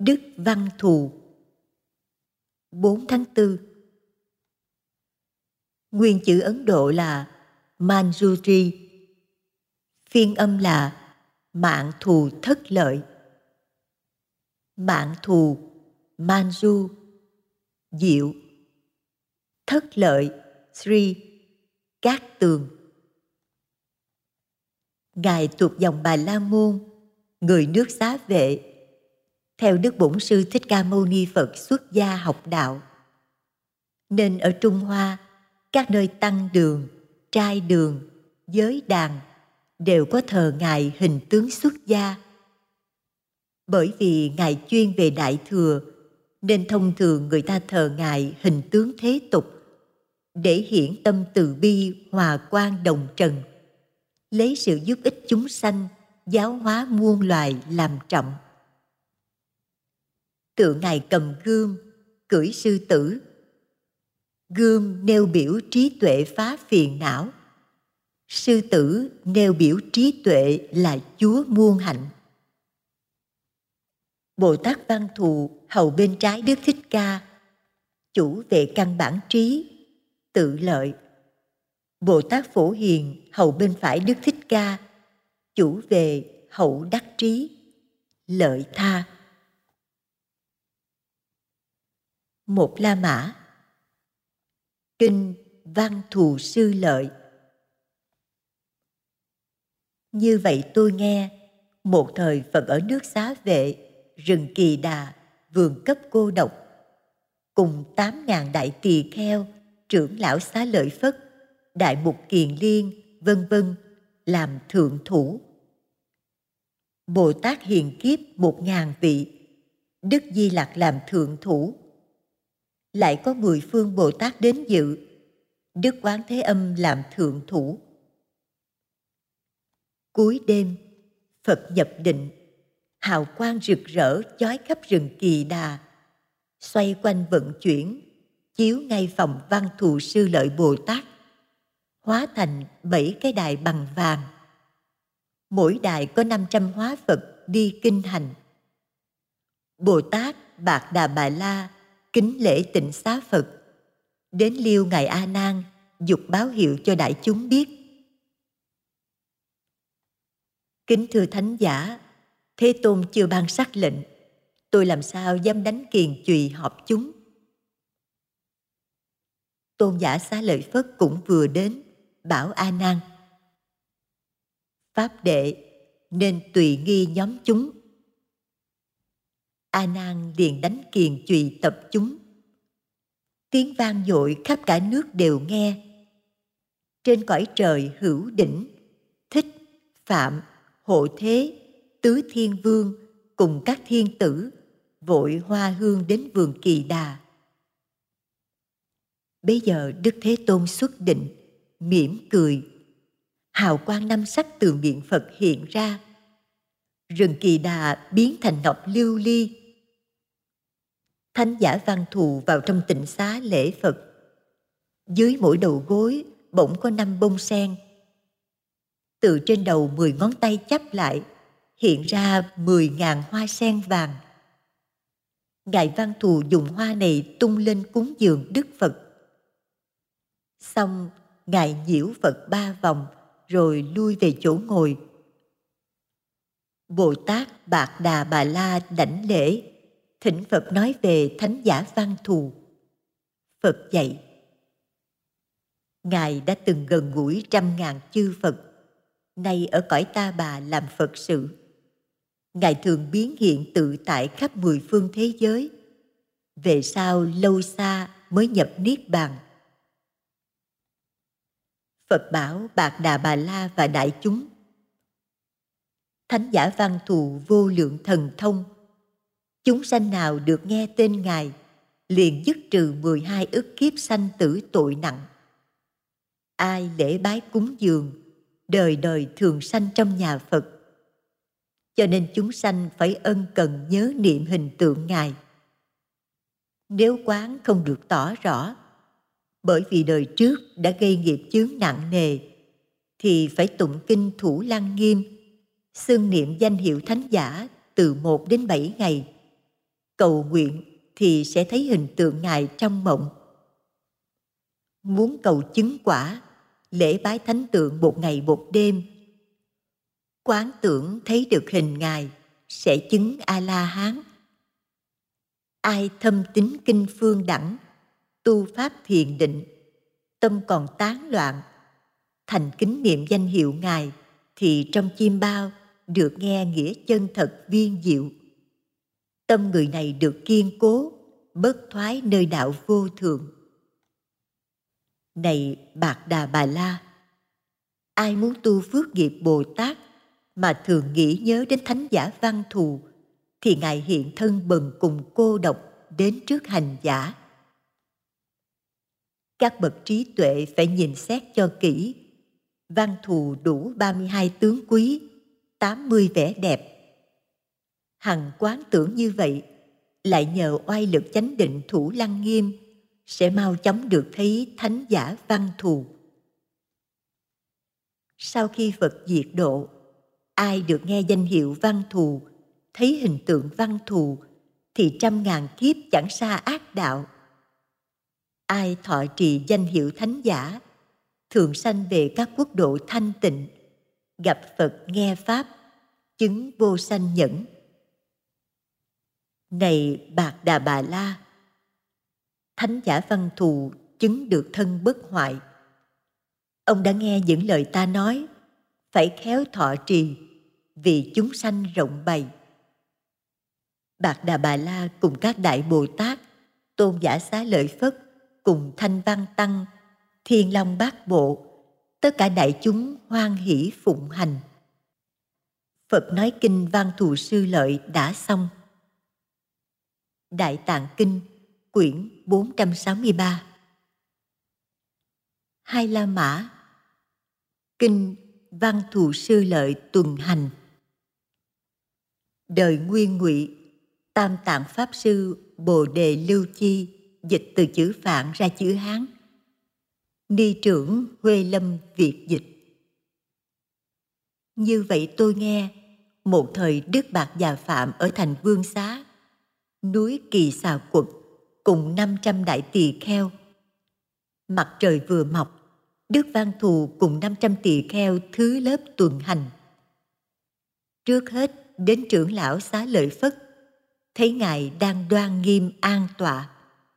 Đức Văn Thù. 4 tháng 4. Nguyên chữ Ấn Độ là Manjuri, phiên âm là mạng thù thất lợi. Mạng thù Manju, diệu. Thất lợi Sri, cát tường. Ngài thuộc dòng Bà La Môn, người nước Xá Vệ, theo Đức Bổn Sư Thích Ca Mâu Ni Phật xuất gia học đạo. Nên ở Trung Hoa, các nơi tăng đường, trai đường, giới đàn đều có thờ Ngài hình tướng xuất gia. Bởi vì Ngài chuyên về Đại Thừa, nên thông thường người ta thờ Ngài hình tướng thế tục, để hiển tâm từ bi hòa quang đồng trần, lấy sự giúp ích chúng sanh, giáo hóa muôn loài làm trọng. Tượng Ngài cầm gươm, cưỡi sư tử. Gươm nêu biểu trí tuệ phá phiền não. Sư tử nêu biểu trí tuệ là Chúa muôn hạnh. Bồ Tát Văn Thù hầu bên trái Đức Thích Ca, chủ về căn bản trí, tự lợi. Bồ Tát Phổ Hiền hầu bên phải Đức Thích Ca, chủ về hậu đắc trí, lợi tha. Một La Mã. Kinh Văn Thù Sư Lợi. Như vậy tôi nghe, một thời Phật ở nước Xá Vệ, rừng Kỳ Đà, vườn cấp cô độc, cùng 8.000 đại tỳ kheo, trưởng lão Xá Lợi Phất, đại mục Kiền Liên, vân vân, làm thượng thủ. Bồ Tát hiền kiếp 1.000 vị, Đức Di Lặc làm thượng thủ. Lại có 10 phương Bồ Tát đến dự, Đức Quán Thế Âm làm thượng thủ. Cuối đêm, Phật nhập định, hào quang rực rỡ chói khắp rừng Kỳ Đà, xoay quanh vận chuyển, chiếu ngay phòng Văn Thù Sư Lợi Bồ Tát, hóa thành 7 cái đài bằng vàng. Mỗi đài có 500 hóa Phật đi kinh hành. Bồ Tát Bạc Đà Bà La kính lễ Tịnh Xá Phật, đến liêu Ngài A Nan, dục báo hiệu cho đại chúng biết. Kính thưa thánh giả, Thế Tôn chưa ban sắc lệnh, tôi làm sao dám đánh kiền chùy họp chúng. Tôn giả Xá Lợi Phất cũng vừa đến, bảo A Nan: Pháp đệ nên tùy nghi nhóm chúng. A Nan liền đánh kiền chùy tập chúng. Tiếng vang dội khắp cả nước đều nghe. Trên cõi trời Hữu Đỉnh, Thích, Phạm, Hộ Thế, Tứ Thiên Vương cùng các thiên tử vội hoa hương đến vườn Kỳ Đà. Bấy giờ Đức Thế Tôn xuất định, mỉm cười. Hào quang 5 sắc từ miệng Phật hiện ra. Rừng Kỳ Đà biến thành ngọc lưu ly. Thánh giả Văn Thù vào trong tịnh xá lễ Phật. Dưới mỗi đầu gối bỗng có 5 bông sen. Từ trên đầu 10 ngón tay chắp lại, hiện ra 10.000 hoa sen vàng. Ngài Văn Thù dùng hoa này tung lên cúng dường Đức Phật. Xong, Ngài nhiễu Phật 3 vòng, rồi lui về chỗ ngồi. Bồ Tát Bạc Đà Bà La đảnh lễ, thỉnh Phật nói về thánh giả Văn Thù. Phật dạy: Ngài đã từng gần gũi 100.000 chư Phật, nay ở cõi Ta Bà làm Phật sự. Ngài thường biến hiện tự tại khắp 10 phương thế giới. Về sau lâu xa mới nhập Niết Bàn. Phật bảo Bạc Đà Bà La và đại chúng: Thánh giả Văn Thù vô lượng thần thông. Chúng sanh nào được nghe tên Ngài, liền dứt trừ 12 ức kiếp sanh tử tội nặng. Ai lễ bái cúng dường, đời đời thường sanh trong nhà Phật. Cho nên chúng sanh phải ân cần nhớ niệm hình tượng Ngài. Nếu quán không được tỏ rõ, bởi vì đời trước đã gây nghiệp chướng nặng nề, thì phải tụng kinh Thủ Lăng Nghiêm, xưng niệm danh hiệu thánh giả từ 1 đến 7 ngày. Cầu nguyện thì sẽ thấy hình tượng Ngài trong mộng. Muốn cầu chứng quả, lễ bái thánh tượng một ngày một đêm. Quán tưởng thấy được hình Ngài sẽ chứng A-la-hán. Ai thâm tín kinh phương đẳng, tu pháp thiền định, tâm còn tán loạn, thành kính niệm danh hiệu Ngài, thì trong chim bao được nghe nghĩa chân thật viên diệu. Tâm người này được kiên cố, bất thoái nơi đạo vô thượng. Này Bạc Đà Bà La, ai muốn tu phước nghiệp Bồ Tát mà thường nghĩ nhớ đến thánh giả Văn Thù, thì Ngài hiện thân bần cùng cô độc đến trước hành giả. Các bậc trí tuệ phải nhìn xét cho kỹ. Văn Thù đủ 32 tướng quý, 80 vẻ đẹp. Hằng quán tưởng như vậy, lại nhờ oai lực chánh định thủ lăng nghiêm, sẽ mau chóng được thấy thánh giả Văn Thù. Sau khi Phật diệt độ, ai được nghe danh hiệu Văn Thù, thấy hình tượng Văn Thù, thì trăm ngàn kiếp chẳng xa ác đạo. Ai thọ trì danh hiệu thánh giả, thường sanh về các quốc độ thanh tịnh, gặp Phật nghe Pháp, chứng vô sanh nhẫn. Này Bạc Đà Bà La, thánh giả Văn Thù chứng được thân bất hoại. Ông đã nghe những lời ta nói, phải khéo thọ trì, vì chúng sanh rộng bày. Bạc Đà Bà La cùng các đại Bồ Tát, Tôn giả Xá Lợi Phất, cùng Thanh Văn Tăng, Thiên Long Bát Bộ, tất cả đại chúng hoan hỷ phụng hành. Phật nói kinh Văn Thù Sư Lợi đã xong. Đại Tạng Kinh, quyển 463. Hai La Mã. Kinh Văn Thù Sư Lợi tuần hành. Đời Nguyên Ngụy, Tam Tạng Pháp Sư Bồ Đề Lưu Chi dịch từ chữ Phạn ra chữ Hán. Ni trưởng Huê Lâm Việt dịch. Như vậy tôi nghe, một thời Đức Bạc Già Phạm ở thành Vương Xá, núi Kỳ Xà Quật, cùng 500 đại tỳ kheo. Mặt trời vừa mọc, Đức Văn Thù cùng 500 tỳ kheo thứ lớp tuần hành. Trước hết đến trưởng lão Xá Lợi Phất, thấy Ngài đang đoan nghiêm an tọa.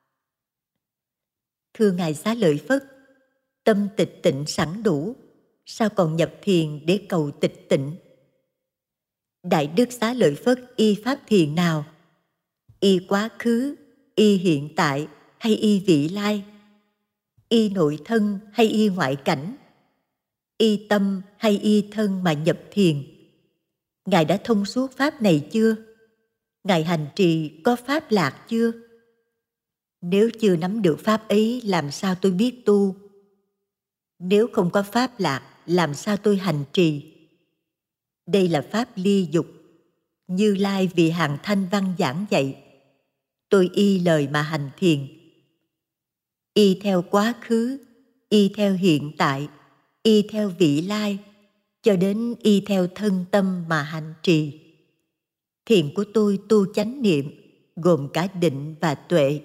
Thưa Ngài Xá Lợi Phất, tâm tịch tịnh sẵn đủ, sao còn nhập thiền để cầu tịch tịnh? Đại Đức Xá Lợi Phất y pháp thiền nào? Y quá khứ, y hiện tại hay y vị lai? Y nội thân hay y ngoại cảnh? Y tâm hay y thân mà nhập thiền? Ngài đã thông suốt pháp này chưa? Ngài hành trì có pháp lạc chưa? Nếu chưa nắm được pháp ấy, làm sao tôi biết tu? Nếu không có pháp lạc, làm sao tôi hành trì? Đây là pháp ly dục. Như Lai vì hàng thanh văn giảng dạy, tôi y lời mà hành thiền. Y theo quá khứ, y theo hiện tại, y theo vị lai, cho đến y theo thân tâm mà hành trì. Thiền của tôi tu chánh niệm, gồm cả định và tuệ.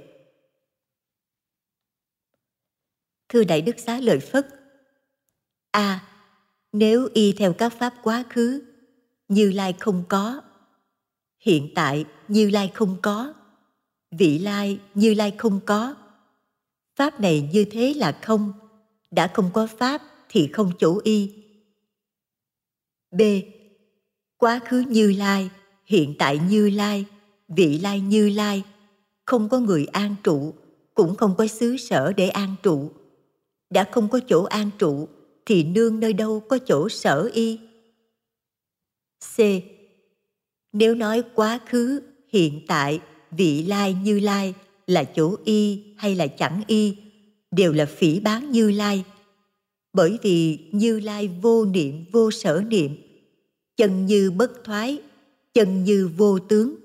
Thưa Đại Đức Xá Lợi Phất, nếu y theo các pháp quá khứ, Như Lai không có. Hiện tại, Như Lai không có. Vị lai, Như Lai không có. Pháp này như thế là không. Đã không có pháp thì không chỗ y. B. Quá khứ Như Lai, hiện tại Như Lai, vị lai Như Lai, không có người an trụ, cũng không có xứ sở để an trụ. Đã không có chỗ an trụ, thì nương nơi đâu có chỗ sở y? C. Nếu nói quá khứ, hiện tại, vị lai Như Lai là chỗ y hay là chẳng y, đều là phỉ báng Như Lai. Bởi vì Như Lai vô niệm vô sở niệm, chân như bất thoái, chân như vô tướng.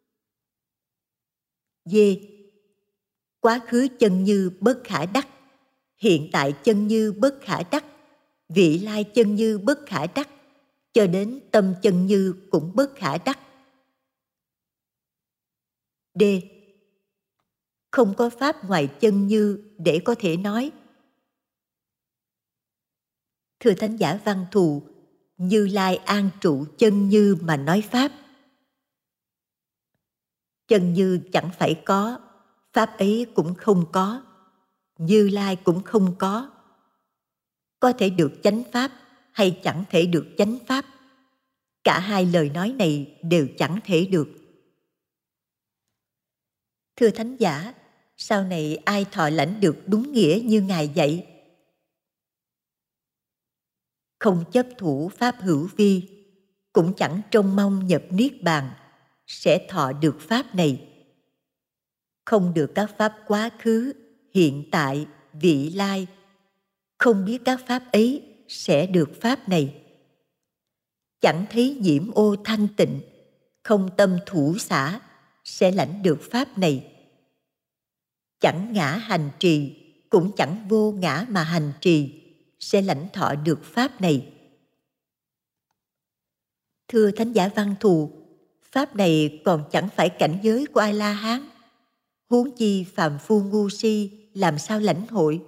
D. Quá khứ chân như bất khả đắc, hiện tại chân như bất khả đắc, vị lai chân như bất khả đắc, cho đến tâm chân như cũng bất khả đắc. D. Không có pháp ngoài chân như để có thể nói. Thưa thánh giả Văn Thù, Như Lai an trụ chân như mà nói pháp. Chân như chẳng phải có, pháp ấy cũng không có, Như Lai cũng không có. Có thể được chánh pháp hay chẳng thể được chánh pháp. Cả hai lời nói này đều chẳng thể được. Thưa thánh giả, sau này ai thọ lãnh được đúng nghĩa như Ngài dạy? Không chấp thủ pháp hữu vi, cũng chẳng trông mong nhập niết bàn, sẽ thọ được pháp này. Không được các pháp quá khứ, hiện tại, vị lai, không biết các pháp ấy sẽ được pháp này. Chẳng thấy nhiễm ô thanh tịnh, không tâm thủ xả, sẽ lãnh được pháp này. Chẳng ngã hành trì, cũng chẳng vô ngã mà hành trì, sẽ lãnh thọ được pháp này. Thưa thánh giả Văn Thù, pháp này còn chẳng phải cảnh giới của A-la-hán, huống chi phàm phu ngu si làm sao lãnh hội?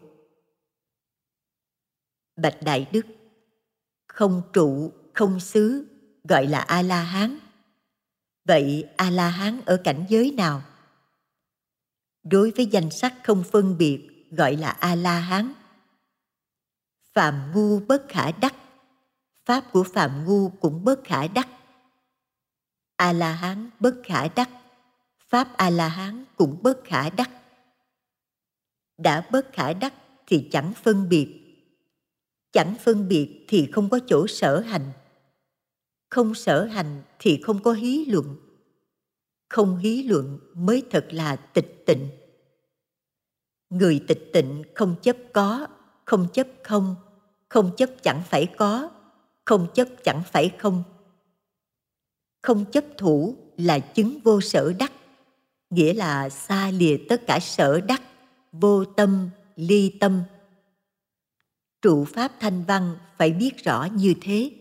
Bạch Đại Đức, không trụ, không xứ gọi là A-la-hán. Vậy A-la-hán ở cảnh giới nào? Đối với danh sắc không phân biệt gọi là A-la-hán. Phàm ngu bất khả đắc, pháp của phàm ngu cũng bất khả đắc. A-la-hán bất khả đắc, pháp A-la-hán cũng bất khả đắc. Đã bất khả đắc thì chẳng phân biệt. Chẳng phân biệt thì không có chỗ sở hành. Không sở hành thì không có hí luận. Không hí luận mới thật là tịch tịnh. Người tịch tịnh không chấp có, không chấp không, không chấp chẳng phải có, không chấp chẳng phải không. Không chấp thủ là chứng vô sở đắc, nghĩa là xa lìa tất cả sở đắc, vô tâm, ly tâm. Trụ pháp thanh văn phải biết rõ như thế.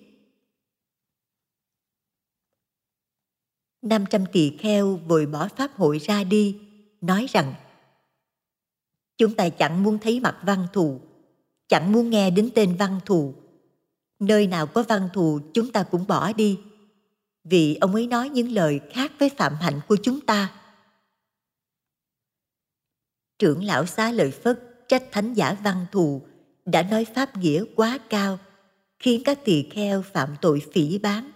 500 tỳ kheo vội bỏ pháp hội ra đi, nói rằng: chúng ta chẳng muốn thấy mặt Văn Thù, chẳng muốn nghe đến tên Văn Thù. Nơi nào có Văn Thù chúng ta cũng bỏ đi, vì ông ấy nói những lời khác với phạm hạnh của chúng ta. Trưởng lão Xá Lợi Phất trách thánh giả Văn Thù đã nói pháp nghĩa quá cao, khiến các tỳ kheo phạm tội phỉ báng.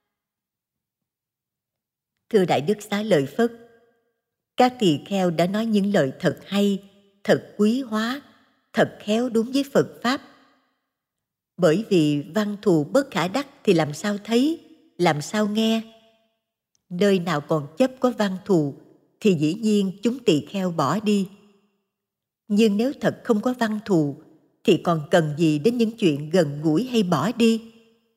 Thưa Đại Đức Xá Lợi Phất, các tỳ kheo đã nói những lời thật hay, thật quý hóa, thật khéo đúng với Phật Pháp. Bởi vì Văn Thù bất khả đắc thì làm sao thấy, làm sao nghe? Nơi nào còn chấp có Văn Thù thì dĩ nhiên chúng tỳ kheo bỏ đi. Nhưng nếu thật không có Văn Thù thì còn cần gì đến những chuyện gần gũi hay bỏ đi?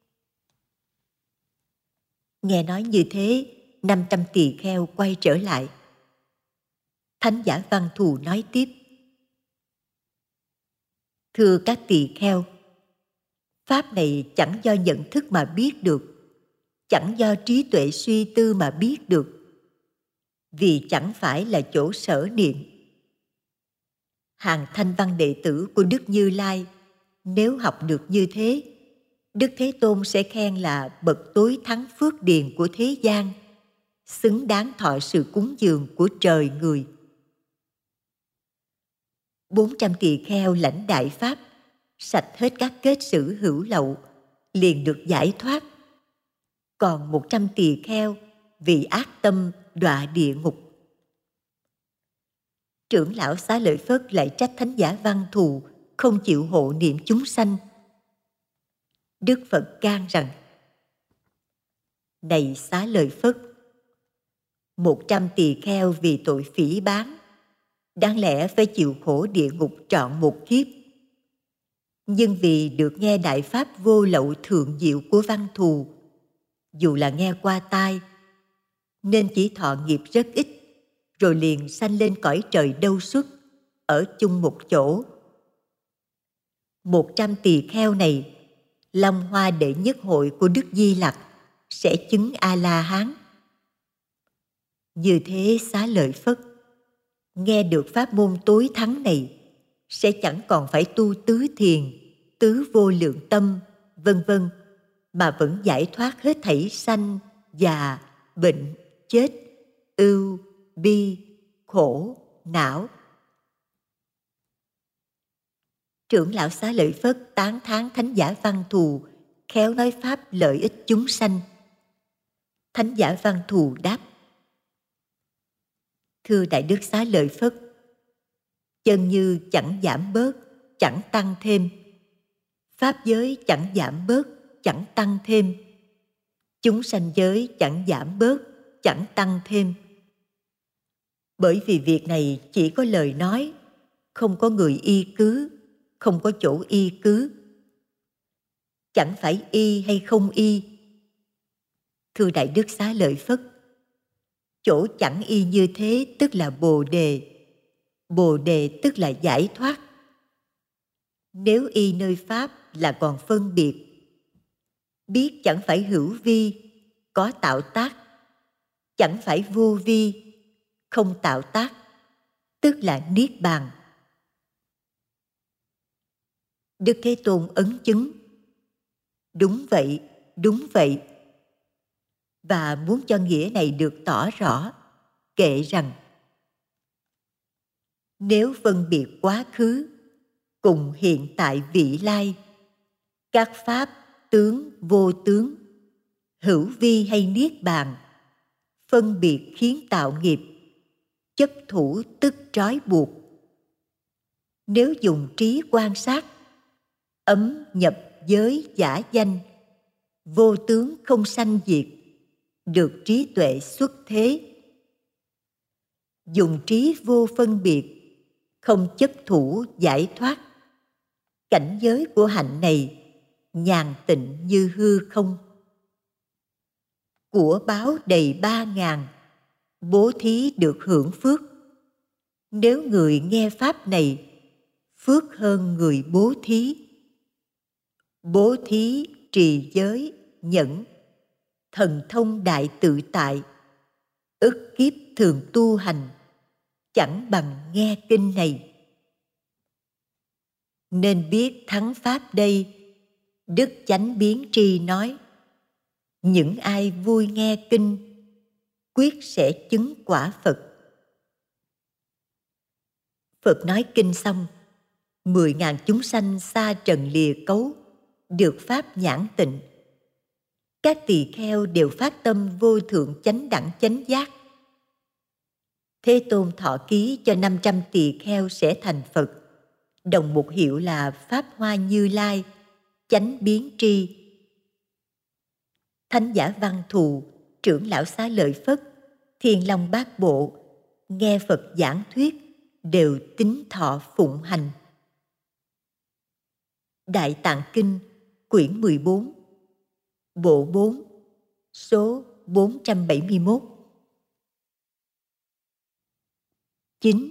Nghe nói như thế, 500 tỳ kheo quay trở lại. Thánh giả Văn Thù nói tiếp: thưa các tỳ kheo, pháp này chẳng do nhận thức mà biết được, chẳng do trí tuệ suy tư mà biết được, vì chẳng phải là chỗ sở niệm. Hàng thanh văn đệ tử của Đức Như Lai nếu học được như thế, Đức Thế Tôn sẽ khen là bậc tối thắng phước điền của thế gian, xứng đáng thọ sự cúng dường của trời người. 400 tỳ kheo lãnh đại pháp, sạch hết các kết sử hữu lậu, liền được giải thoát. Còn 100 tỳ kheo vì ác tâm đọa địa ngục. Trưởng lão Xá Lợi Phất lại trách thánh giả Văn Thù không chịu hộ niệm chúng sanh. Đức Phật can rằng: này Xá Lợi Phất, 100 tỳ kheo vì tội phỉ báng, đáng lẽ phải chịu khổ địa ngục trọn một kiếp. Nhưng vì được nghe đại pháp vô lậu thượng diệu của Văn Thù, dù là nghe qua tai, nên chỉ thọ nghiệp rất ít, rồi liền sanh lên cõi trời đâu xuất, ở chung một chỗ. 100 tỳ kheo này, Long Hoa đệ nhất hội của Đức Di Lặc sẽ chứng A-la-hán. Như thế Xá Lợi Phất, nghe được pháp môn tối thắng này, sẽ chẳng còn phải tu tứ thiền, tứ vô lượng tâm, vân vân, mà vẫn giải thoát hết thảy sanh, già, bệnh, chết, ưu, bi, khổ, não. Trưởng lão Xá Lợi Phất tán thán Thánh giả Văn Thù khéo nói pháp lợi ích chúng sanh. Thánh giả Văn Thù đáp: Thưa Đại Đức Xá Lợi Phất, chân như chẳng giảm bớt, chẳng tăng thêm. Pháp giới chẳng giảm bớt, chẳng tăng thêm. Chúng sanh giới chẳng giảm bớt, chẳng tăng thêm. Bởi vì việc này chỉ có lời nói, không có người y cứ, không có chỗ y cứ. Chẳng phải y hay không y. Thưa Đại Đức Xá Lợi Phất, chỗ chẳng y như thế tức là Bồ Đề. Bồ Đề tức là giải thoát. Nếu y nơi Pháp là còn phân biệt. Biết chẳng phải hữu vi, có tạo tác. Chẳng phải vô vi, không tạo tác, tức là Niết Bàn. Đức Thế Tôn ấn chứng: Đúng vậy, đúng vậy. Và muốn cho nghĩa này được tỏ rõ, kệ rằng: Nếu phân biệt quá khứ cùng hiện tại vị lai, các pháp tướng vô tướng, hữu vi hay niết bàn, phân biệt khiến tạo nghiệp, chấp thủ tức trói buộc. Nếu dùng trí quan sát, ấm nhập giới giả danh, vô tướng không sanh diệt, được trí tuệ xuất thế. Dùng trí vô phân biệt, không chấp thủ giải thoát. Cảnh giới của hạnh này nhàn tịnh như hư không. Của báo đầy 3.000, bố thí được hưởng phước. Nếu người nghe pháp này, phước hơn người bố thí. Bố thí, trì giới, nhẫn, thần thông đại tự tại, ức kiếp thường tu hành, chẳng bằng nghe kinh này. Nên biết thắng pháp đây, Đức Chánh Biến Tri nói: Những ai vui nghe kinh, quyết sẽ chứng quả Phật. Phật nói kinh xong, 10.000 chúng sanh xa trần lìa cấu, được pháp nhãn tịnh. Các tỳ kheo đều phát tâm vô thượng chánh đẳng chánh giác. Thế Tôn thọ ký cho 500 tỳ kheo sẽ thành Phật, đồng một hiệu là Pháp Hoa Như Lai, Chánh Biến Tri. Thánh giả Văn Thù, trưởng lão Xá Lợi Phất, Thiên Long Bát Bộ, nghe Phật giảng thuyết, đều tín thọ phụng hành. Đại Tạng Kinh, quyển 14, bộ 4, số 471. 9.